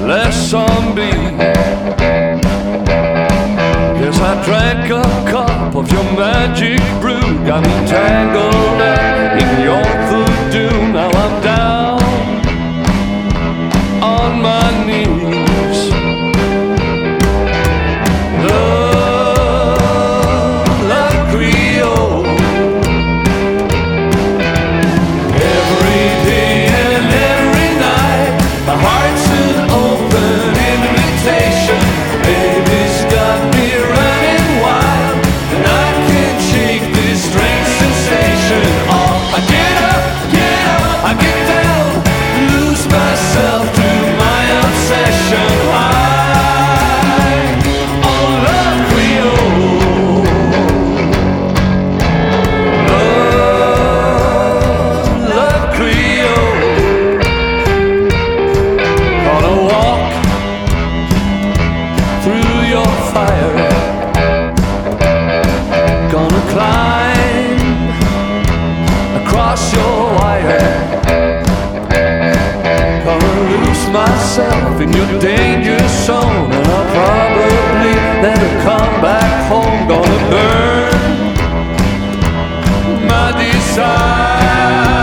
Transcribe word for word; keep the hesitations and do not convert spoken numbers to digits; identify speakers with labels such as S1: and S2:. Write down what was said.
S1: less on me. Yes, I drank a cup of your magic brew, got me tangled up in your voodoo. Now I'm down on my knees. Love, love Creole. Every day and every night, my heart's an open invitation. Baby's got me running wild, and I can't shake this strange sensation. Oh, I get up, get up, I get down, lose myself through my obsession. High on love Creole. Love, love Creole. Gonna walk through your fire, gonna climb across your wire, gonna lose myself in your danger zone, and I'll probably never come back home. Gonna burn my desire.